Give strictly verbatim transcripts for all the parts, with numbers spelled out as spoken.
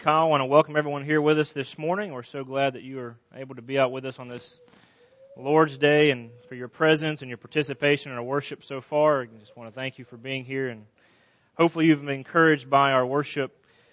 Kyle. I want to welcome everyone here with us this morning. We're so glad that you are able to be out with us on this Lord's Day and for your presence and your participation in our worship so far. I just want to thank you for being here, and hopefully you've been encouraged by our worship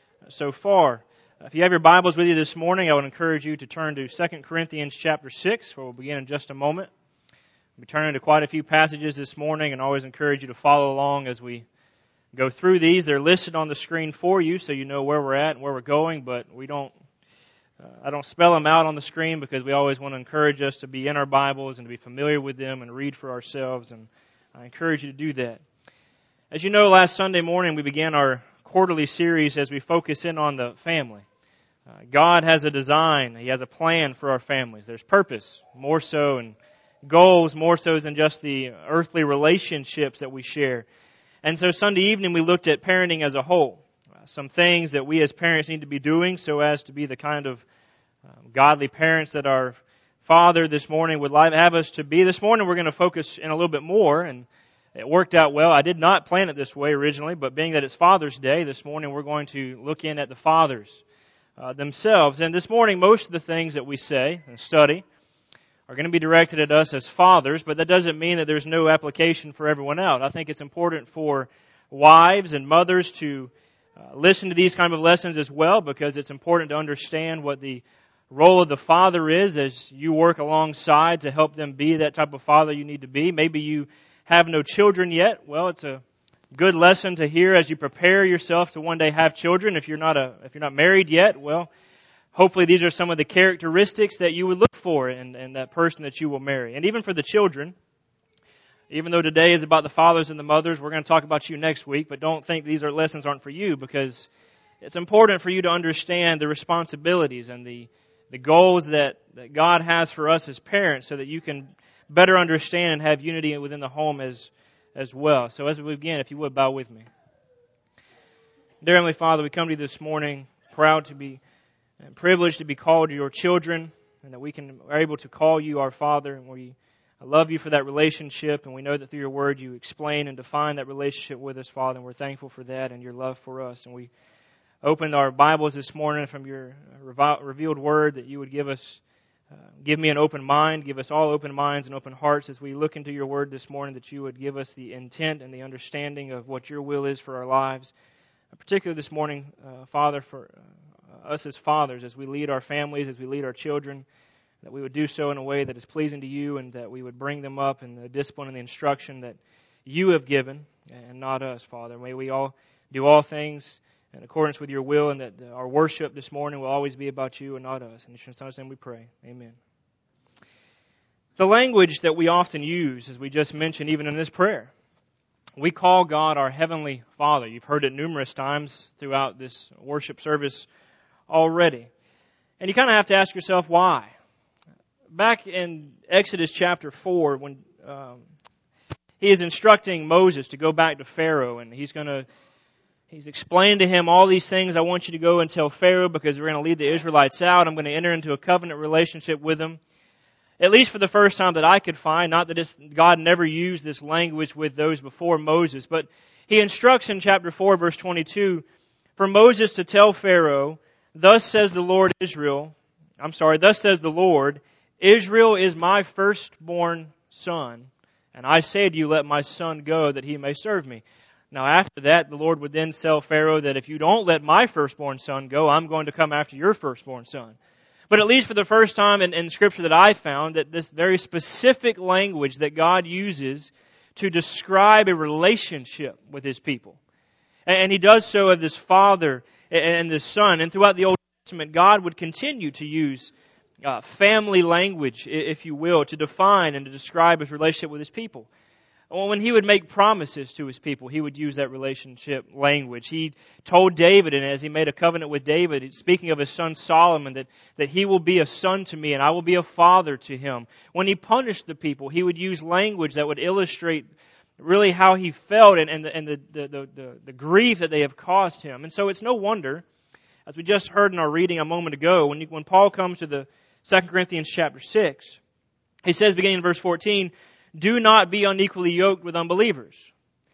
so far. If you have your Bibles with you this morning, I would encourage you to turn to Second Corinthians chapter six, where we'll begin in just a moment. We'll be turning to quite a few passages this morning, and I always encourage you to follow along as we go through these. They're listed on the screen for you so you know where we're at and where we're going, but we don't, uh, I don't spell them out on the screen because we always want to encourage us to be in our Bibles and to be familiar with them and read for ourselves, and I encourage you to do that. As you know, last Sunday morning we began our quarterly series as we focus in on the family. Uh, God has a design, He has a plan for our families. There's purpose, more so, and goals more so than just the earthly relationships that we share. And so Sunday evening we looked at parenting as a whole. Uh, some things that we as parents need to be doing so as to be the kind of uh, godly parents that our Father this morning would like have us to be. This morning we're going to focus in a little bit more, and it worked out well. I did not plan it this way originally, but being that it's Father's Day, this morning we're going to look in at the fathers uh, themselves. And this morning most of the things that we say and study are going to be directed at us as fathers, but that doesn't mean that there's no application for everyone else. I think it's important for wives and mothers to uh, listen to these kind of lessons as well, because it's important to understand what the role of the father is as you work alongside to help them be that type of father you need to be. Maybe you have no children yet. Well, it's a good lesson to hear as you prepare yourself to one day have children. If you're not a if you're not married yet, well, hopefully these are some of the characteristics that you would look for in, in that person that you will marry. And even for the children, even though today is about the fathers and the mothers, we're going to talk about you next week, but don't think these are lessons aren't for you, because it's important for you to understand the responsibilities and the, the goals that, that God has for us as parents so that you can better understand and have unity within the home as, as well. So as we begin, if you would, bow with me. Dear Heavenly Father, we come to you this morning proud to be and privileged to be called your children, and that we can are able to call you our Father, and we love you for that relationship, and we know that through your word you explain and define that relationship with us, Father, and we're thankful for that and your love for us. And we opened our Bibles this morning from your revealed word, that you would give us, uh, give me an open mind, give us all open minds and open hearts as we look into your word this morning, that you would give us the intent and the understanding of what your will is for our lives. Particularly this morning, uh, Father, for uh, us as fathers, as we lead our families, as we lead our children, that we would do so in a way that is pleasing to you, and that we would bring them up in the discipline and the instruction that you have given, and not us, Father. May we all do all things in accordance with your will, and that our worship this morning will always be about you and not us. In your Son's name we pray. Amen. The language that we often use, as we just mentioned, even in this prayer, we call God our Heavenly Father. You've heard it numerous times throughout this worship service already. And you kind of have to ask yourself why. Back in Exodus chapter four, when um, he is instructing Moses to go back to Pharaoh, and he's going to, he's explained to him all these things. I want you to go and tell Pharaoh, because we're going to lead the Israelites out. I'm going to enter into a covenant relationship with them. At least for the first time that I could find, not that it's, God never used this language with those before Moses, but he instructs in chapter four, verse twenty-two, for Moses to tell Pharaoh, Thus says the Lord Israel, I'm sorry, thus says the Lord, Israel is my firstborn son, and I say to you, let my son go that he may serve me. Now after that, the Lord would then tell Pharaoh that if you don't let my firstborn son go, I'm going to come after your firstborn son. But at least for the first time in, in Scripture that I found, that this very specific language that God uses to describe a relationship with His people. And, and He does so of this Father and the Son. And throughout the Old Testament, God would continue to use uh, family language, if you will, to define and to describe His relationship with His people. Well, when He would make promises to His people, He would use that relationship language. He told David, and as He made a covenant with David, speaking of His son Solomon, that, that he will be a son to me and I will be a father to him. When He punished the people, He would use language that would illustrate really how He felt and, and, the, and the, the, the, the grief that they have caused Him. And so it's no wonder, as we just heard in our reading a moment ago, when, when Paul comes to the Second Corinthians chapter six, he says, beginning in verse fourteen, do not be unequally yoked with unbelievers.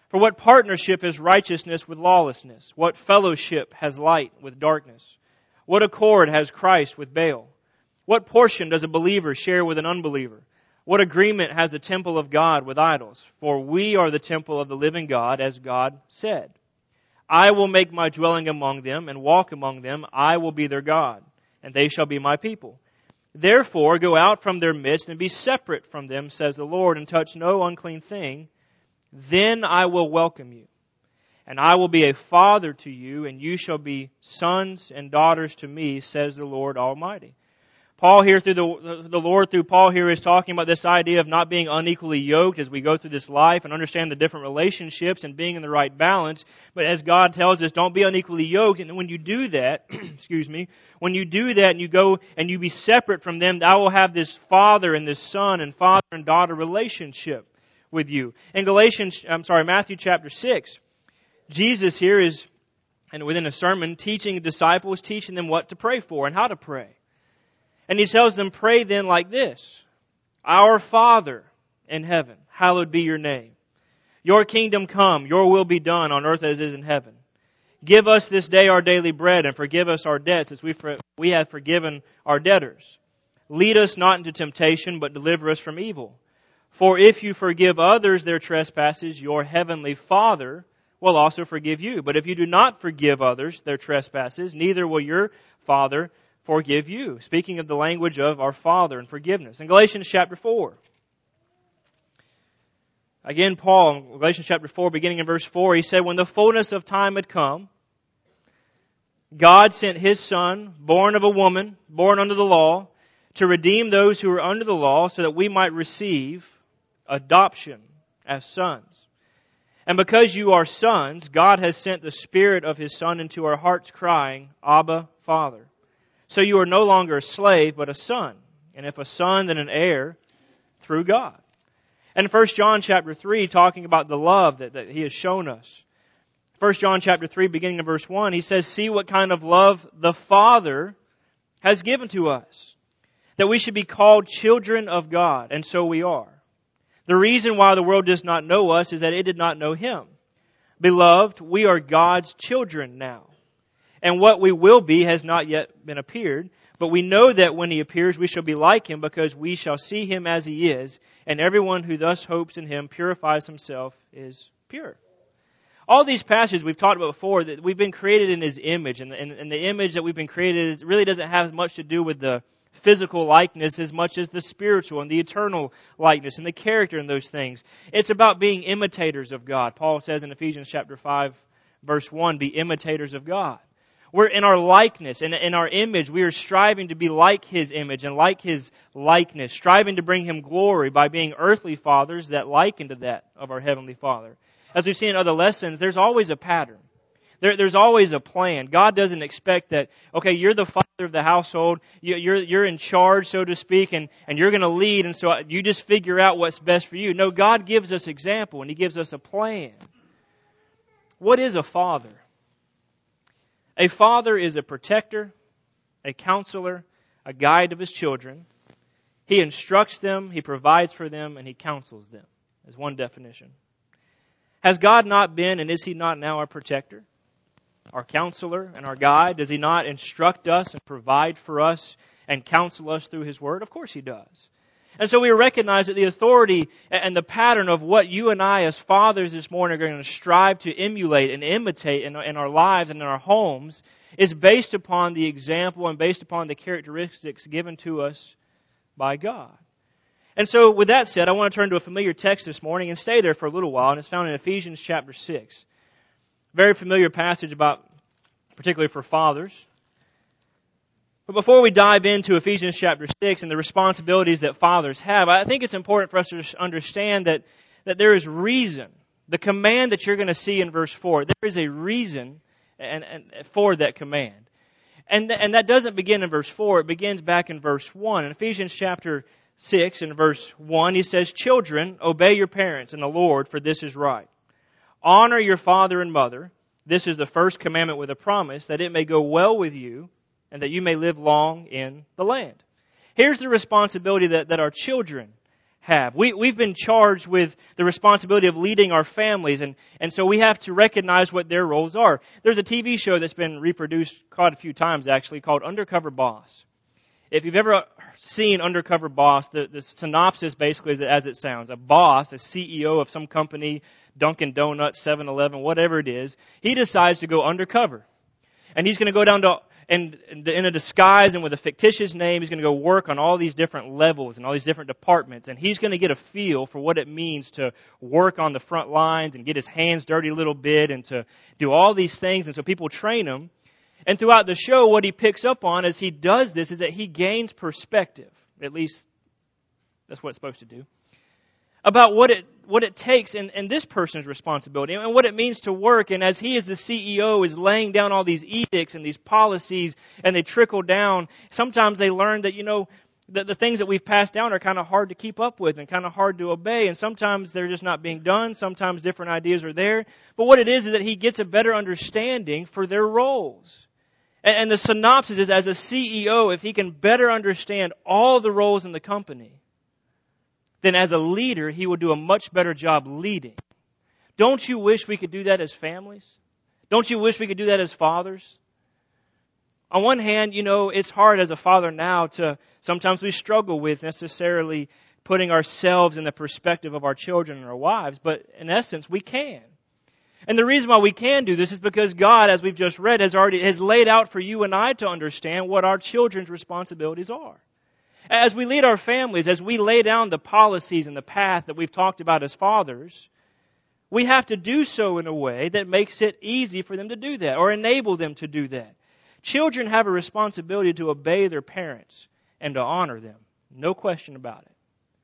For what partnership is righteousness with lawlessness? What fellowship has light with darkness? What accord has Christ with Baal? What portion does a believer share with an unbeliever? What agreement has the temple of God with idols? For we are the temple of the living God, as God said. I will make my dwelling among them and walk among them. I will be their God, and they shall be my people. Therefore go out from their midst and be separate from them, says the Lord, and touch no unclean thing. Then I will welcome you, and I will be a father to you, and you shall be sons and daughters to me, says the Lord Almighty. Paul here, through the, the Lord through Paul here, is talking about this idea of not being unequally yoked as we go through this life and understand the different relationships and being in the right balance. But as God tells us, don't be unequally yoked. And when you do that, excuse me, when you do that and you go and you be separate from them, I will have this father and this son and father and daughter relationship with you. In Galatians, I'm sorry, Matthew chapter six, Jesus here is, and within a sermon, teaching the disciples, teaching them what to pray for and how to pray. And He tells them, pray then like this: Our Father in heaven, hallowed be your name. Your kingdom come, your will be done on earth as it is in heaven. Give us this day our daily bread, and forgive us our debts as we, for, we have forgiven our debtors. Lead us not into temptation, but deliver us from evil. For if you forgive others their trespasses, your heavenly Father will also forgive you. But if you do not forgive others their trespasses, neither will your Father forgive you. Speaking of the language of our Father and forgiveness. In Galatians chapter four. Again, Paul, in Galatians chapter four, beginning in verse four, he said, when the fullness of time had come, God sent His Son, born of a woman, born under the law, to redeem those who were under the law, so that we might receive adoption as sons. And because you are sons, God has sent the Spirit of His Son into our hearts, crying, Abba, Father. So you are no longer a slave, but a son. And if a son, then an heir through God. And First John chapter three, talking about the love that, that He has shown us. First John chapter three, beginning in verse one, he says, see what kind of love the Father has given to us, that we should be called children of God, and so we are. The reason why the world does not know us is that it did not know Him. Beloved, we are God's children now. And what we will be has not yet been appeared. But we know that when He appears, we shall be like Him, because we shall see Him as He is. And everyone who thus hopes in Him purifies himself is pure. All these passages we've talked about before, that we've been created in His image. And the, and, and the image that we've been created is, really doesn't have much to do with the physical likeness as much as the spiritual and the eternal likeness and the character in those things. It's about being imitators of God. Paul says in Ephesians chapter five, verse one, be imitators of God. We're in our likeness, in, in our image, we are striving to be like His image and like His likeness, striving to bring Him glory by being earthly fathers that liken to that of our Heavenly Father. As we've seen in other lessons, there's always a pattern. There, there's always a plan. God doesn't expect that, okay, you're the father of the household, you, you're, you're in charge, so to speak, and, and you're going to lead, and so you just figure out what's best for you. No, God gives us example, and He gives us a plan. What is a father? A father is a protector, a counselor, a guide of his children. He instructs them, He provides for them, and He counsels them, as one definition. Has God not been, and is He not now our protector, our counselor, and our guide? Does He not instruct us and provide for us and counsel us through His Word? Of course He does. And so we recognize that the authority and the pattern of what you and I as fathers this morning are going to strive to emulate and imitate in our lives and in our homes is based upon the example and based upon the characteristics given to us by God. And so with that said, I want to turn to a familiar text this morning and stay there for a little while, and it's found in Ephesians chapter six. Very familiar passage about, particularly for fathers. But before we dive into Ephesians chapter six and the responsibilities that fathers have, I think it's important for us to understand that, that there is reason. The command that you're going to see in verse four, there is a reason and, and for that command. And, th- and that doesn't begin in verse four, it begins back in verse one. In Ephesians chapter six and verse one, he says, children, obey your parents in the Lord, for this is right. Honor your father and mother. This is the first commandment with a promise, that it may go well with you, and that you may live long in the land. Here's the responsibility that, that our children have. We, we've been charged with the responsibility of leading our families, and, and so we have to recognize what their roles are. There's a T V show that's been reproduced quite a few times, actually, called Undercover Boss. If you've ever seen Undercover Boss, the, the synopsis basically is as it sounds. A boss, a C E O of some company, Dunkin' Donuts, seven eleven, whatever it is, he decides to go undercover. And he's going to go down to, and in a disguise and with a fictitious name, he's going to go work on all these different levels and all these different departments. And he's going to get a feel for what it means to work on the front lines and get his hands dirty a little bit and to do all these things. And so people train him. And throughout the show, what he picks up on as he does this is that he gains perspective. At least that's what it's supposed to do. About what it what it takes and, and this person's responsibility and what it means to work. And as he as the C E O is laying down all these edicts and these policies and they trickle down, sometimes they learn that, you know, the, the things that we've passed down are kind of hard to keep up with and kind of hard to obey. And sometimes they're just not being done. Sometimes different ideas are there. But what it is is that he gets a better understanding for their roles. And, and the synopsis is, as a C E O, if he can better understand all the roles in the company, then as a leader, he will do a much better job leading. Don't you wish we could do that as families? Don't you wish we could do that as fathers? On one hand, you know, it's hard as a father now to, sometimes we struggle with necessarily putting ourselves in the perspective of our children and our wives, but in essence, we can. And the reason why we can do this is because God, as we've just read, has already, has laid out for you and I to understand what our children's responsibilities are. As we lead our families, as we lay down the policies and the path that we've talked about as fathers, we have to do so in a way that makes it easy for them to do that or enable them to do that. Children have a responsibility to obey their parents and to honor them. No question about it.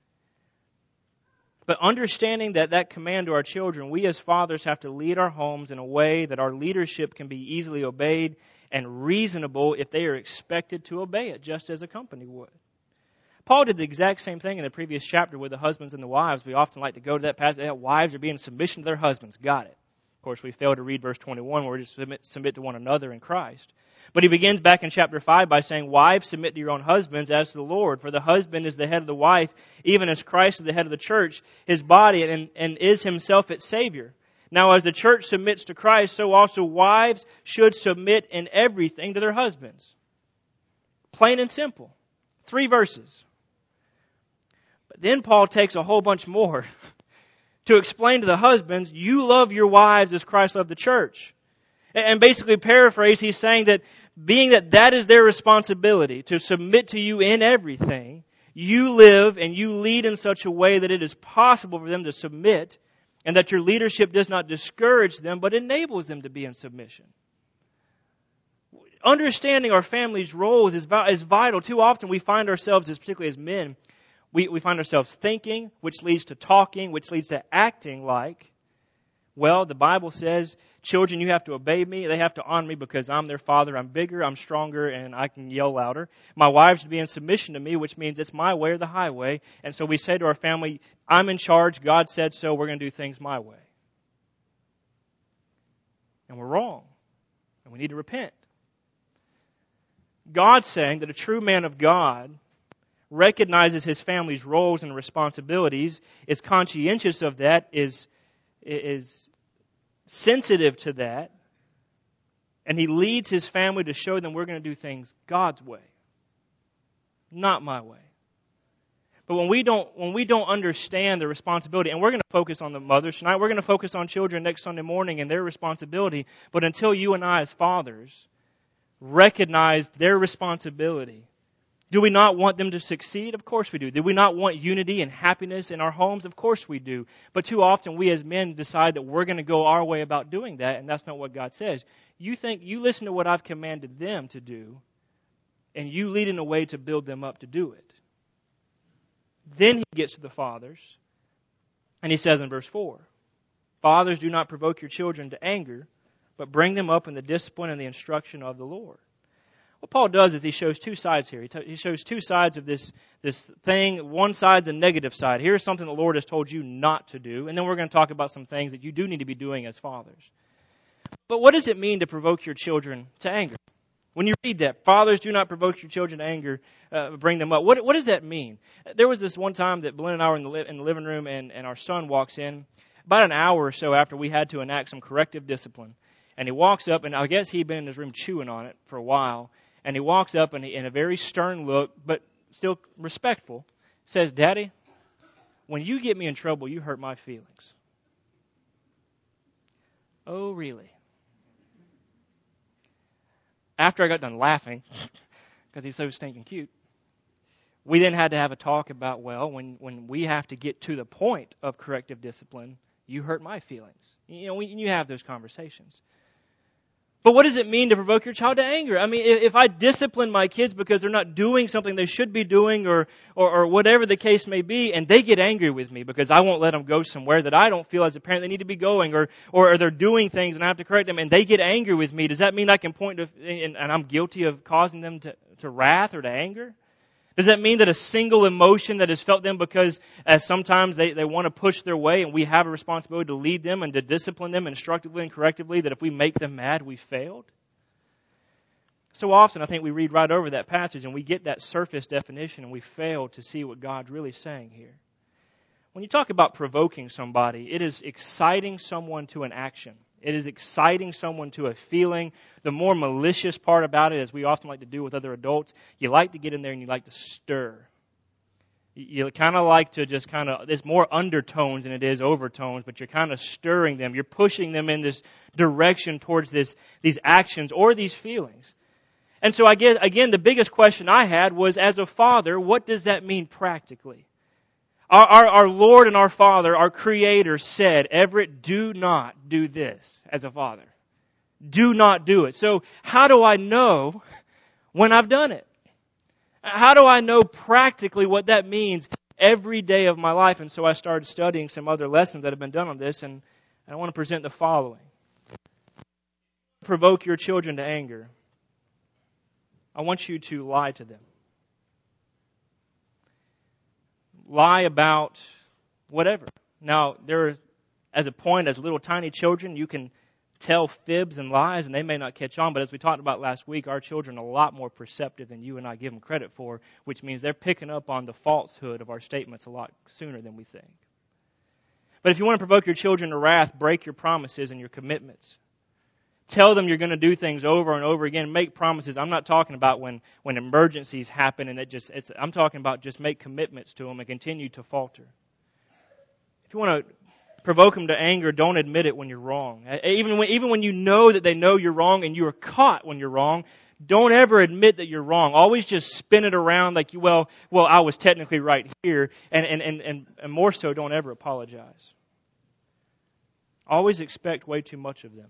But understanding that that command to our children, we as fathers have to lead our homes in a way that our leadership can be easily obeyed and reasonable if they are expected to obey it, just as a company would. Paul did the exact same thing in the previous chapter with the husbands and the wives. We often like to go to that passage. Wives are being in submission to their husbands. Got it. Of course, we fail to read verse twenty-one where we just submit, submit to one another in Christ. But he begins back in chapter five by saying, wives, submit to your own husbands as to the Lord. For the husband is the head of the wife, even as Christ is the head of the church, his body, and, and is himself its Savior. Now, as the church submits to Christ, so also wives should submit in everything to their husbands. Plain and simple. Three verses. But then Paul takes a whole bunch more to explain to the husbands, you love your wives as Christ loved the church. And basically paraphrase, he's saying that being that that is their responsibility to submit to you in everything, you live and you lead in such a way that it is possible for them to submit and that your leadership does not discourage them but enables them to be in submission. Understanding our family's roles is, is vital. Too often we find ourselves, as particularly as men, we, we find ourselves thinking, which leads to talking, which leads to acting like, well, the Bible says, children, you have to obey me. They have to honor me because I'm their father. I'm bigger, I'm stronger, and I can yell louder. My wives to be in submission to me, which means it's my way or the highway. And so we say to our family, I'm in charge. God said so. We're going to do things my way. And we're wrong. And we need to repent. God's saying that a true man of God recognizes his family's roles and responsibilities, is conscientious of that, is, is sensitive to that, and he leads his family to show them we're going to do things God's way, not my way. But when we don't when we don't understand the responsibility, and we're going to focus on the mothers tonight, we're going to focus on children next Sunday morning and their responsibility, but until you and I as fathers recognize their responsibility, do we not want them to succeed? Of course we do. Do we not want unity and happiness in our homes? Of course we do. But too often we as men decide that we're going to go our way about doing that, and that's not what God says. You think, you listen to what I've commanded them to do, and you lead in a way to build them up to do it. Then he gets to the fathers, and he says in verse four, fathers, do not provoke your children to anger, but bring them up in the discipline and the instruction of the Lord. What Paul does is he shows two sides here. He, t- he shows two sides of this, this thing. One side's a negative side. Here's something the Lord has told you not to do. And then we're going to talk about some things that you do need to be doing as fathers. But what does it mean to provoke your children to anger? When you read that, fathers, do not provoke your children to anger, uh, bring them up. What, what does that mean? There was this one time that Belinda and I were in the, li- in the living room, and, and our son walks in about an hour or so after we had to enact some corrective discipline. And he walks up, and I guess he'd been in his room chewing on it for a while. And he walks up, and he, in a very stern look, but still respectful, says, "Daddy, when you get me in trouble, you hurt my feelings." Oh, really? After I got done laughing, because he's so stinking cute, we then had to have a talk about, well, when, when we have to get to the point of corrective discipline, you hurt my feelings. You know, we, you have those conversations. But what does it mean to provoke your child to anger? I mean, if, if I discipline my kids because they're not doing something they should be doing, or, or or whatever the case may be, and they get angry with me because I won't let them go somewhere that I don't feel as a parent they need to be going, or or they're doing things and I have to correct them, and they get angry with me, does that mean I can point to, and, and I'm guilty of causing them to, to wrath or to anger? Does that mean that a single emotion that is felt them because as sometimes they, they want to push their way, and we have a responsibility to lead them and to discipline them instructively and correctively, that if we make them mad, we failed? So often I think we read right over that passage and we get that surface definition and we fail to see what God's really saying here. When you talk about provoking somebody, it is exciting someone to an action. It is exciting someone to a feeling. The more malicious part about it, as we often like to do with other adults, you like to get in there and you like to stir. You kind of like to just kind of, there's more undertones than it is overtones, but you're kind of stirring them. You're pushing them in this direction towards this, these actions or these feelings. And so I guess, again, the biggest question I had was, as a father, what does that mean practically? Our, our, our Lord and our Father, our Creator, said, "Everett, do not do this," as a father. Do not do it. So how do I know when I've done it? How do I know practically what that means every day of my life? And so I started studying some other lessons that have been done on this, and I want to present the following. Provoke your children to anger. I want you to lie to them. Lie about whatever. Now, there, as a point, as little tiny children, you can tell fibs and lies, and they may not catch on. But as we talked about last week, our children are a lot more perceptive than you and I give them credit for, which means they're picking up on the falsehood of our statements a lot sooner than we think. But if you want to provoke your children to wrath, break your promises and your commitments. Tell them you're going to do things over and over again. Make promises. I'm not talking about when, when emergencies happen and it just, it's, I'm talking about just make commitments to them and continue to falter. If you want to provoke them to anger, don't admit it when you're wrong. Even when, even when you know that they know you're wrong and you are caught when you're wrong, don't ever admit that you're wrong. Always just spin it around like, you, well, well, I was technically right here. And, and, and, and, and more so, don't ever apologize. Always expect way too much of them.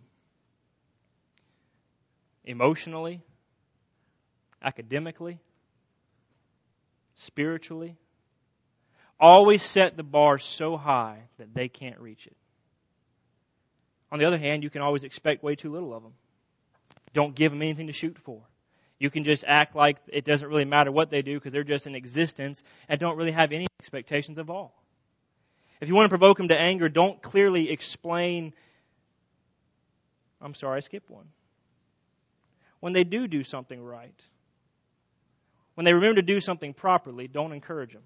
Emotionally, academically, spiritually. Always set the bar so high that they can't reach it. On the other hand, you can always expect way too little of them. Don't give them anything to shoot for. You can just act like it doesn't really matter what they do because they're just in existence and don't really have any expectations of all. If you want to provoke them to anger, don't clearly explain. I'm sorry, I skipped one. When they do do something right, when they remember to do something properly, don't encourage them.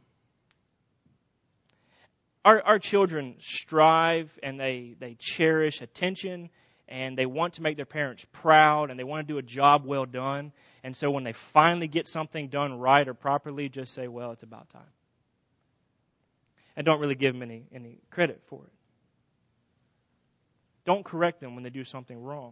Our, our children strive and they, they cherish attention and they want to make their parents proud and they want to do a job well done. And so when they finally get something done right or properly, just say, well, it's about time. And don't really give them any, any credit for it. Don't correct them when they do something wrong.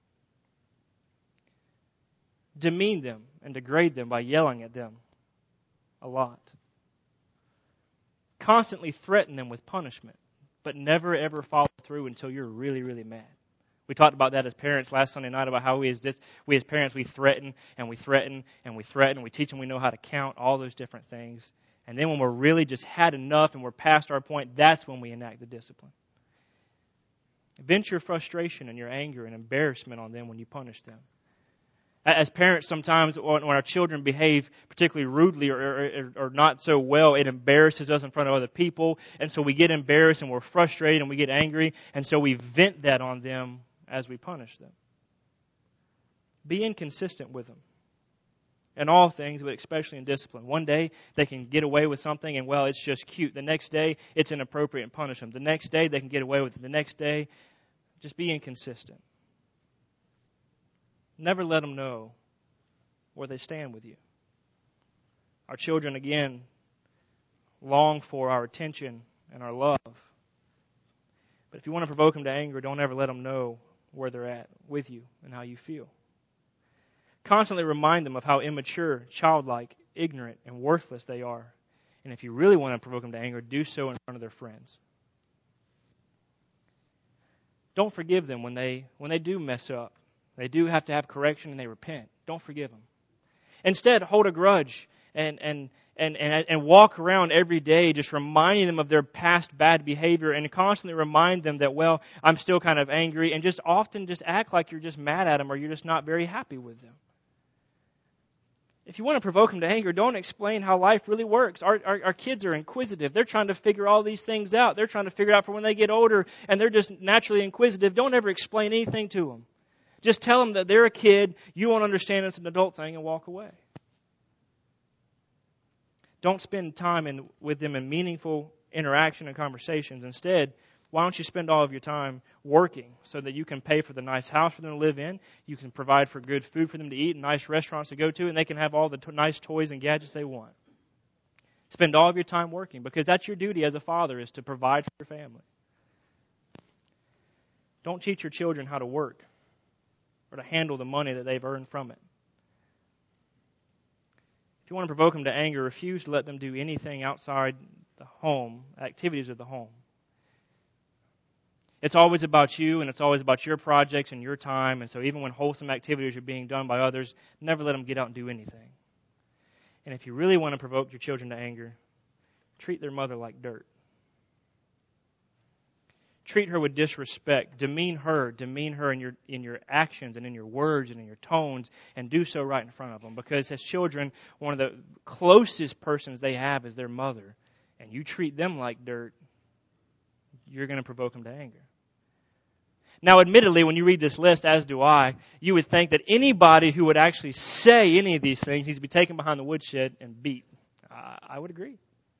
Demean them and degrade them by yelling at them a lot. Constantly threaten them with punishment, but never ever follow through until you're really, really mad. We talked about that as parents last Sunday night, about how we as this, we as parents, we threaten and we threaten and we threaten. We teach them we know how to count, all those different things. And then when we're really just had enough and we're past our point, that's when we enact the discipline. Vent your frustration and your anger and embarrassment on them when you punish them. As parents, sometimes when our children behave particularly rudely or, or, or not so well, it embarrasses us in front of other people. And so we get embarrassed and we're frustrated and we get angry. And so we vent that on them as we punish them. Be inconsistent with them. In all things, but especially in discipline. One day, they can get away with something and, well, it's just cute. The next day, it's inappropriate and punish them. The next day, they can get away with it. The next day, just be inconsistent. Never let them know where they stand with you. Our children, again, long for our attention and our love. But if you want to provoke them to anger, don't ever let them know where they're at with you and how you feel. Constantly remind them of how immature, childlike, ignorant, and worthless they are. And if you really want to provoke them to anger, do so in front of their friends. Don't forgive them when they when they do mess up. They do have to have correction and they repent. Don't forgive them. Instead, hold a grudge and and and and, and walk around every day just reminding them of their past bad behavior and constantly remind them that, well, I'm still kind of angry, and just often just act like you're just mad at them or you're just not very happy with them. If you want to provoke them to anger, don't explain how life really works. Our, our, our kids are inquisitive. They're trying to figure all these things out. They're trying to figure it out for when they get older, and they're just naturally inquisitive. Don't ever explain anything to them. Just tell them that they're a kid, you won't understand it's an adult thing, and walk away. Don't spend time in, with them in meaningful interaction and conversations. Instead, why don't you spend all of your time working so that you can pay for the nice house for them to live in, you can provide for good food for them to eat, and nice restaurants to go to, and they can have all the to- nice toys and gadgets they want. Spend all of your time working, because that's your duty as a father, is to provide for your family. Don't teach your children how to work or to handle the money that they've earned from it. If you want to provoke them to anger, refuse to let them do anything outside the home, activities of the home. It's always about you, and it's always about your projects and your time. And so even when wholesome activities are being done by others, never let them get out and do anything. And if you really want to provoke your children to anger, treat their mother like dirt. Treat her with disrespect. Demean her. Demean her in your in your actions and in your words and in your tones, and do so right in front of them. Because as children, one of the closest persons they have is their mother. And you treat them like dirt, you're going to provoke them to anger. Now, admittedly, when you read this list, as do I, you would think that anybody who would actually say any of these things needs to be taken behind the woodshed and beat. Uh, I would agree.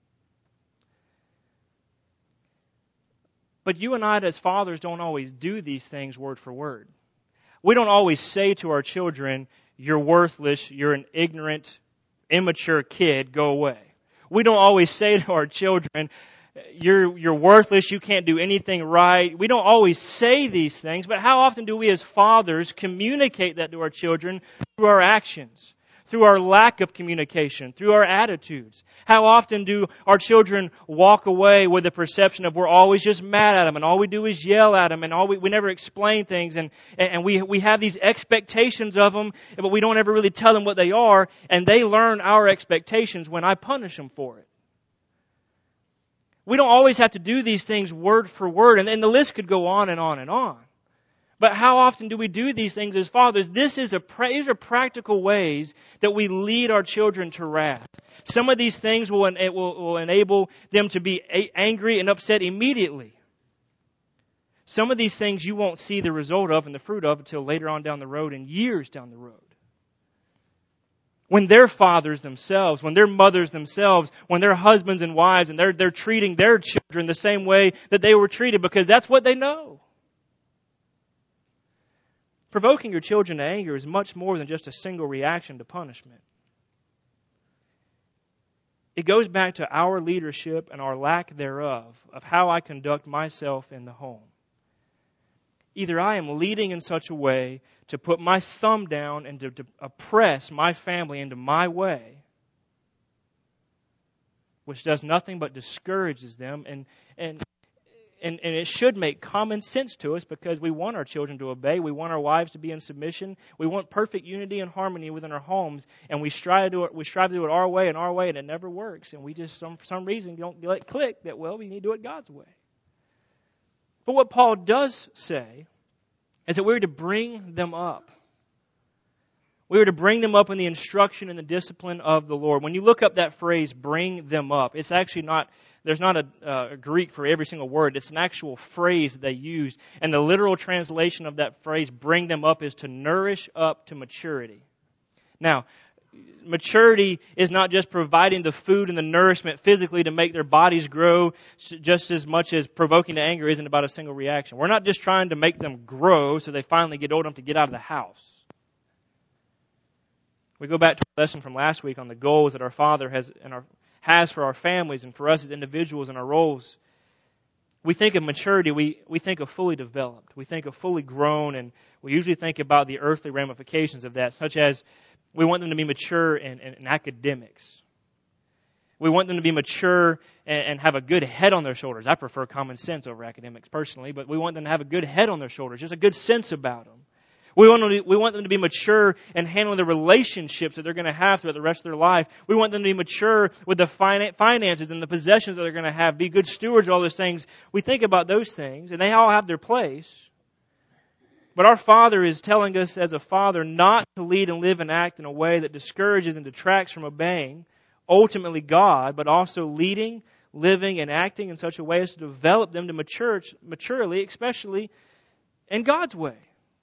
But you and I, as fathers, don't always do these things word for word. We don't always say to our children, you're worthless, you're an ignorant, immature kid, go away. We don't always say to our children, You're you're worthless, you can't do anything right. We don't always say these things, but how often do we as fathers communicate that to our children through our actions, through our lack of communication, through our attitudes? How often do our children walk away with the perception of we're always just mad at them, and all we do is yell at them, and all we, we never explain things, and, and we, we have these expectations of them, but we don't ever really tell them what they are, and they learn our expectations when I punish them for it. We don't always have to do these things word for word, and, and the list could go on and on and on. But how often do we do these things as fathers? This is a these are practical ways that we lead our children to wrath. Some of these things will, will, will enable them to be a- angry and upset immediately. Some of these things you won't see the result of and the fruit of until later on down the road and years down the road. When they're fathers themselves, when they're mothers themselves, when they're husbands and wives, and they're they're treating their children the same way that they were treated, because that's what they know. Provoking your children to anger is much more than just a single reaction to punishment. It goes back to our leadership and our lack thereof of how I conduct myself in the home. Either I am leading in such a way to put my thumb down and to, to oppress my family into my way, which does nothing but discourages them, and and and, and it should make common sense to us, because we want our children to obey, we want our wives to be in submission, we want perfect unity and harmony within our homes, and we strive to do it, we strive to do it our way and our way, and it never works, and we just some for some reason don't let it click that, well, we need to do it God's way. But what Paul does say is that we're to bring them up. We are to bring them up in the instruction and the discipline of the Lord. When you look up that phrase, bring them up, it's actually not There's not a, uh, a Greek for every single word. It's an actual phrase that they used. And the literal translation of that phrase, bring them up, is to nourish up to maturity. Now, maturity is not just providing the food and the nourishment physically to make their bodies grow just as much as provoking to anger isn't about a single reaction. We're not just trying to make them grow so they finally get old enough to get out of the house. We go back to a lesson from last week on the goals that our Father has and our, has for our families and for us as individuals and our roles. We think of maturity, we, we think of fully developed. We think of fully grown, and we usually think about the earthly ramifications of that, such as we want them to be mature in, in, in academics. We want them to be mature and, and have a good head on their shoulders. I prefer common sense over academics personally, but we want them to have a good head on their shoulders, just a good sense about them. We want them to, we want them to be mature in handling the relationships that they're going to have throughout the rest of their life. We want them to be mature with the finances and the possessions that they're going to have, be good stewards of all those things. We think about those things, and they all have their place. But our Father is telling us as a Father not to lead and live and act in a way that discourages and detracts from obeying ultimately God, but also leading, living, and acting in such a way as to develop them to mature, maturely, especially in God's way.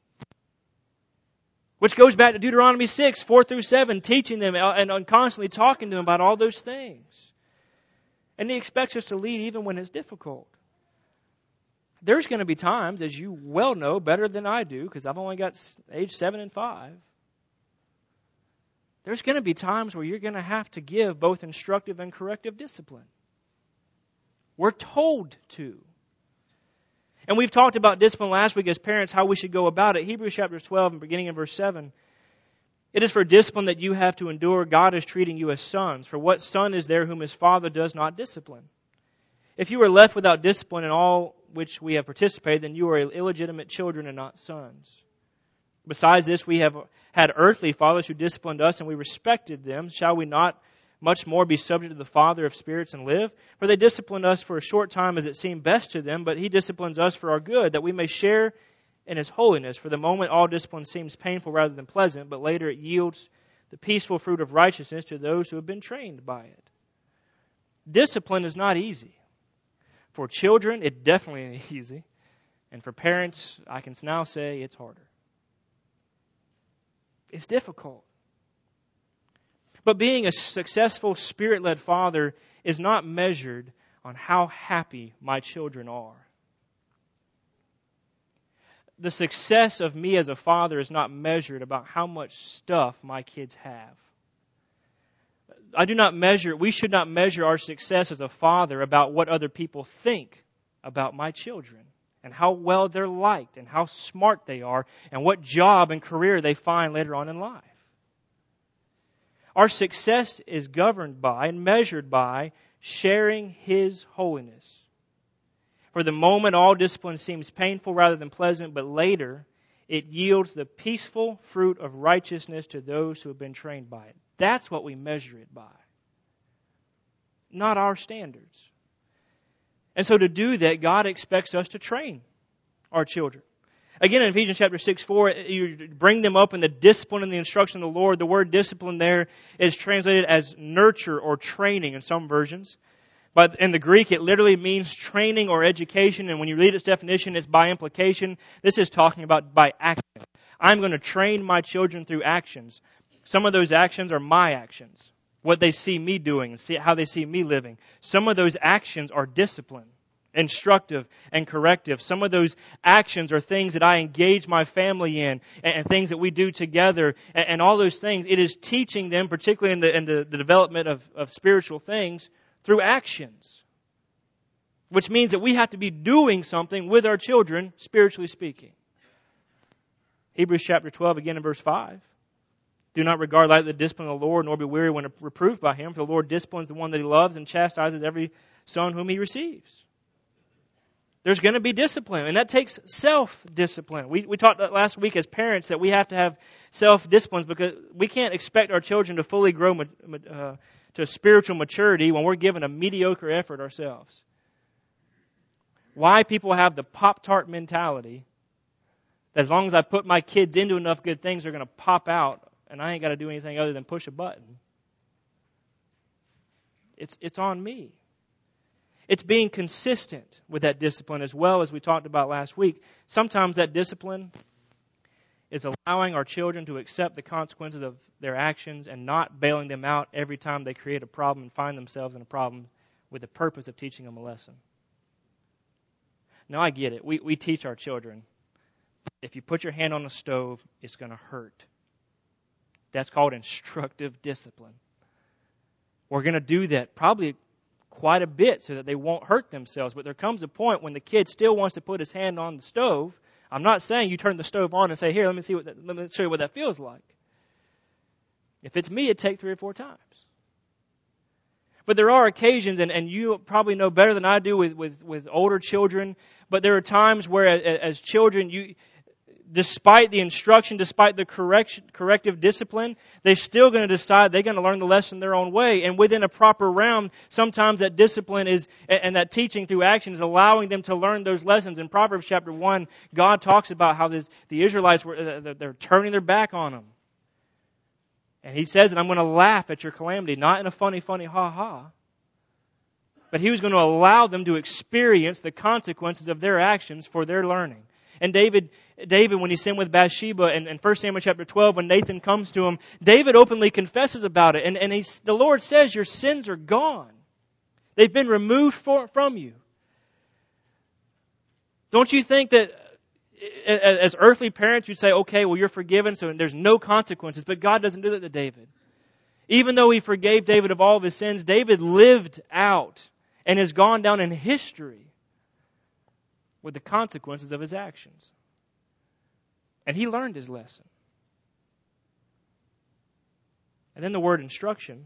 Which goes back to Deuteronomy six, four through seven, teaching them and constantly talking to them about all those things. And He expects us to lead even when it's difficult. There's going to be times, as you well know better than I do, because I've only got age seven and five. There's going to be times where you're going to have to give both instructive and corrective discipline. We're told to. And we've talked about discipline last week as parents, how we should go about it. Hebrews chapter twelve and beginning in verse seven. It is for discipline that you have to endure. God is treating you as sons. For what son is there whom his father does not discipline? If you are left without discipline in all which we have participated, then you are illegitimate children and not sons. Besides this, we have had earthly fathers who disciplined us, and we respected them. Shall we not much more be subject to the Father of spirits and live? For they disciplined us for a short time as it seemed best to them, but He disciplines us for our good, that we may share in His holiness. For the moment all discipline seems painful rather than pleasant, but later it yields the peaceful fruit of righteousness to those who have been trained by it. Discipline is not easy. For children, it definitely ain't easy. And for parents, I can now say it's harder. It's difficult. But being a successful Spirit-led father is not measured on how happy my children are. The success of me as a father is not measured about how much stuff my kids have. I do not measure, we should not measure our success as a father about what other people think about my children and how well they're liked and how smart they are and what job and career they find later on in life. Our success is governed by and measured by sharing His holiness. For the moment, all discipline seems painful rather than pleasant, but later it yields the peaceful fruit of righteousness to those who have been trained by it. That's what we measure it by, not our standards. And so to do that, God expects us to train our children. Again, in Ephesians chapter six, four, you bring them up in the discipline and the instruction of the Lord. The word discipline there is translated as nurture or training in some versions. But in the Greek, it literally means training or education. And when you read its definition, it's by implication. This is talking about by action. I'm going to train my children through actions. Some of those actions are my actions, what they see me doing and see how they see me living. Some of those actions are discipline, instructive and corrective. Some of those actions are things that I engage my family in and, and things that we do together and, and all those things. It is teaching them, particularly in the, in the, the development of, of spiritual things, through actions. Which means that we have to be doing something with our children, spiritually speaking. Hebrews chapter twelve, again in verse five. Do not regard lightly the discipline of the Lord, nor be weary when reproved by Him. For the Lord disciplines the one that He loves and chastises every son whom He receives. There's going to be discipline, and that takes self-discipline. We we talked last week as parents that we have to have self-disciplines because we can't expect our children to fully grow uh, to spiritual maturity when we're given a mediocre effort ourselves. Why people have the Pop-Tart mentality that as long as I put my kids into enough good things, they're going to pop out, and I ain't got to do anything other than push a button. It's it's on me. It's being consistent with that discipline as well, as we talked about last week. Sometimes that discipline is allowing our children to accept the consequences of their actions and not bailing them out every time they create a problem and find themselves in a problem with the purpose of teaching them a lesson. Now, I get it. We, we teach our children, if you put your hand on the stove, it's going to hurt. That's called instructive discipline. We're going to do that probably quite a bit so that they won't hurt themselves. But there comes a point when the kid still wants to put his hand on the stove. I'm not saying you turn the stove on and say, here, let me see what that, let me show you what that feels like. If it's me, it'd take three or four times. But there are occasions, and, and you probably know better than I do with, with, with older children, but there are times where as children, you, despite the instruction, despite the correction, corrective discipline, they're still going to decide they're going to learn the lesson their own way. And within a proper realm, sometimes that discipline is, and that teaching through action is allowing them to learn those lessons. In Proverbs chapter one, God talks about how this, the Israelites were, they're turning their back on Him. And He says that I'm going to laugh at your calamity, not in a funny, funny ha-ha. But He was going to allow them to experience the consequences of their actions for their learning. And David, David, when he sinned with Bathsheba, and in First Samuel chapter twelve, when Nathan comes to him, David openly confesses about it. And, and he, the Lord says, your sins are gone. They've been removed for, from you. Don't you think that as earthly parents, you'd say, okay, well, you're forgiven, so there's no consequences. But God doesn't do that to David. Even though He forgave David of all of his sins, David lived out and has gone down in history with the consequences of his actions. And he learned his lesson. And then the word instruction,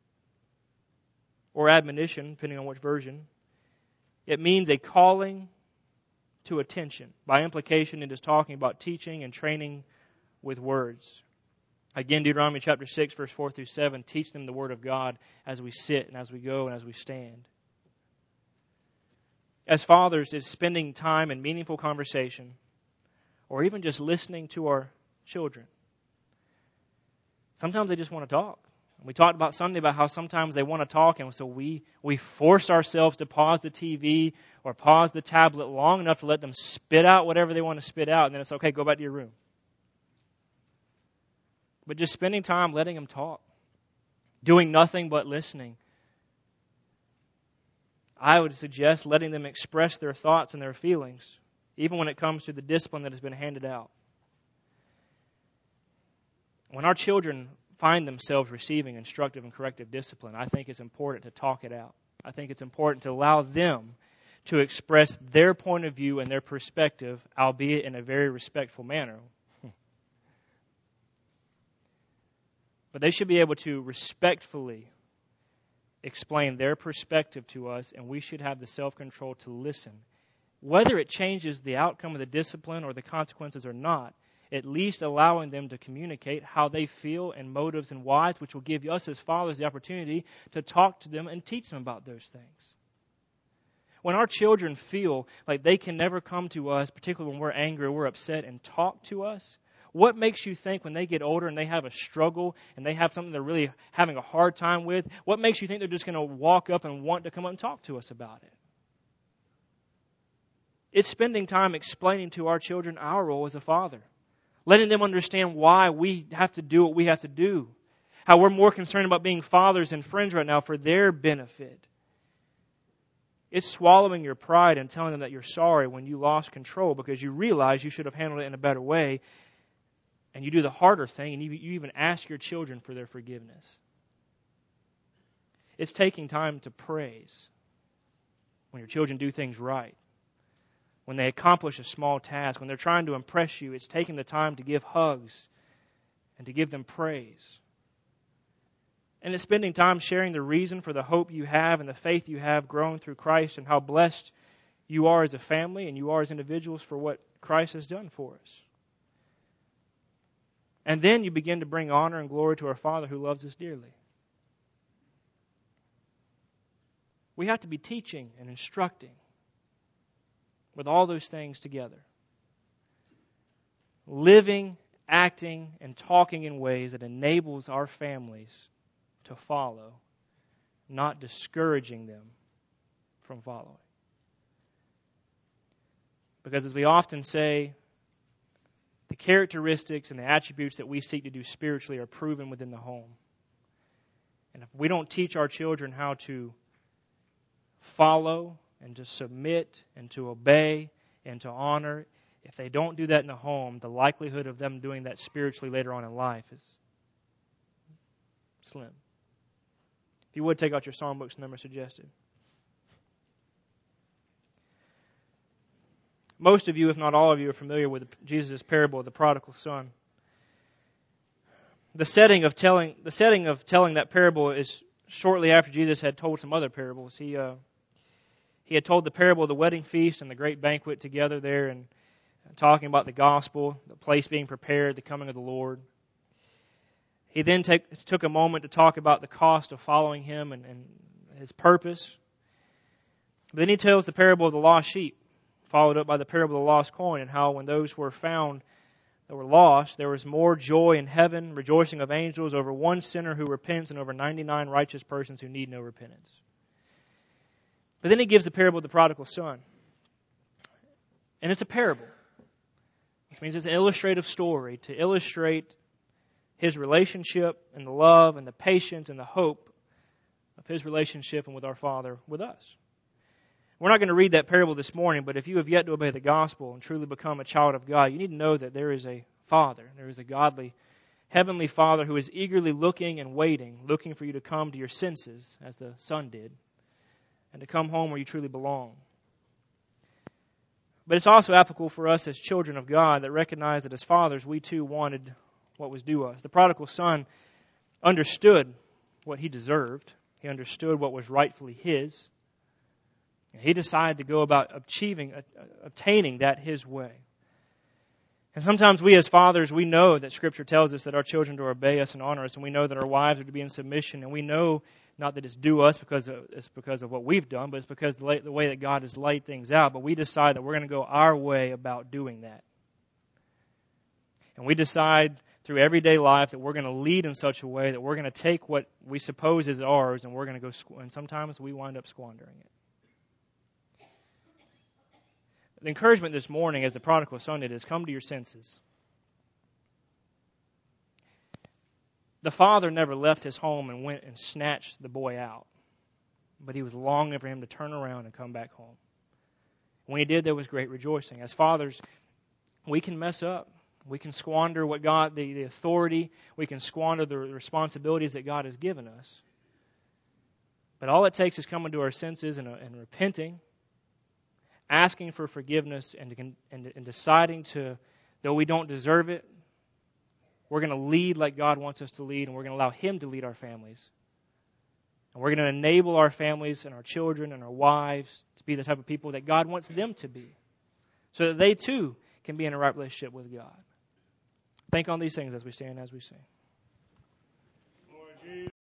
or admonition, depending on which version, it means a calling to attention. By implication, it is talking about teaching and training with words. Again, Deuteronomy chapter six, verse four through seven, teach them the Word of God as we sit and as we go and as we stand. As fathers, it's spending time in meaningful conversation or even just listening to our children. Sometimes they just want to talk. We talked about Sunday about how sometimes they want to talk, and so we, we force ourselves to pause the T V or pause the tablet long enough to let them spit out whatever they want to spit out, and then it's okay, go back to your room. But just spending time letting them talk, doing nothing but listening. I would suggest letting them express their thoughts and their feelings, even when it comes to the discipline that has been handed out. When our children find themselves receiving instructive and corrective discipline, I think it's important to talk it out. I think it's important to allow them to express their point of view and their perspective, albeit in a very respectful manner. But they should be able to respectfully explain their perspective to us, and we should have the self-control to listen. Whether it changes the outcome of the discipline or the consequences or not, at least allowing them to communicate how they feel and motives and whys, which will give us as fathers the opportunity to talk to them and teach them about those things. When our children feel like they can never come to us, particularly when we're angry or we're upset, and talk to us, what makes you think when they get older and they have a struggle and they have something they're really having a hard time with, what makes you think they're just going to walk up and want to come up and talk to us about it? It's spending time explaining to our children our role as a father. Letting them understand why we have to do what we have to do. How we're more concerned about being fathers and friends right now for their benefit. It's swallowing your pride and telling them that you're sorry when you lost control because you realize you should have handled it in a better way. And you do the harder thing and you, you even ask your children for their forgiveness. It's taking time to praise when your children do things right. When they accomplish a small task, when they're trying to impress you, it's taking the time to give hugs and to give them praise. And it's spending time sharing the reason for the hope you have and the faith you have grown through Christ and how blessed you are as a family and you are as individuals for what Christ has done for us. And then you begin to bring honor and glory to our Father who loves us dearly. We have to be teaching and instructing with all those things together. Living, acting, and talking in ways that enables our families to follow, not discouraging them from following. Because as we often say, the characteristics and the attributes that we seek to do spiritually are proven within the home. And if we don't teach our children how to follow and to submit and to obey and to honor, if they don't do that in the home, the likelihood of them doing that spiritually later on in life is slim. If you would, take out your songbooks and number suggested. Most of you, if not all of you, are familiar with Jesus' parable of the prodigal son. The setting of telling the setting of telling that parable is shortly after Jesus had told some other parables. He uh, he had told the parable of the wedding feast and the great banquet together there, and talking about the gospel, the place being prepared, the coming of the Lord. He then take, took a moment to talk about the cost of following Him and, and His purpose. But then He tells the parable of the lost sheep, followed up by the parable of the lost coin, and how when those were found that were lost, there was more joy in heaven, rejoicing of angels over one sinner who repents and over ninety-nine righteous persons who need no repentance. But then He gives the parable of the prodigal son. And it's a parable, which means it's an illustrative story to illustrate His relationship and the love and the patience and the hope of His relationship and with our Father with us. We're not going to read that parable this morning, but if you have yet to obey the gospel and truly become a child of God, you need to know that there is a Father, there is a godly, heavenly Father who is eagerly looking and waiting, looking for you to come to your senses, as the Son did, and to come home where you truly belong. But it's also applicable for us as children of God that recognize that as fathers, we too wanted what was due us. The prodigal son understood what he deserved. He understood what was rightfully his. And he decided to go about achieving, obtaining that his way. And sometimes we as fathers, we know that Scripture tells us that our children are to obey us and honor us, and we know that our wives are to be in submission, and we know not that it's due us because of, it's because of what we've done, but it's because of the way that God has laid things out. But we decide that we're going to go our way about doing that. And we decide through everyday life that we're going to lead in such a way that we're going to take what we suppose is ours and we're going to go, squ- and sometimes we wind up squandering it. The encouragement this morning, as the prodigal son did, is come to your senses. The father never left his home and went and snatched the boy out, but he was longing for him to turn around and come back home. When he did, there was great rejoicing. As fathers, we can mess up. We can squander what God, the, the authority, we can squander the responsibilities that God has given us. But all it takes is coming to our senses and, uh, and repenting, asking for forgiveness, and, and, and deciding to, though we don't deserve it, we're going to lead like God wants us to lead, and we're going to allow Him to lead our families. And we're going to enable our families and our children and our wives to be the type of people that God wants them to be, so that they too can be in a right relationship with God. Think on these things as we stand, as we sing.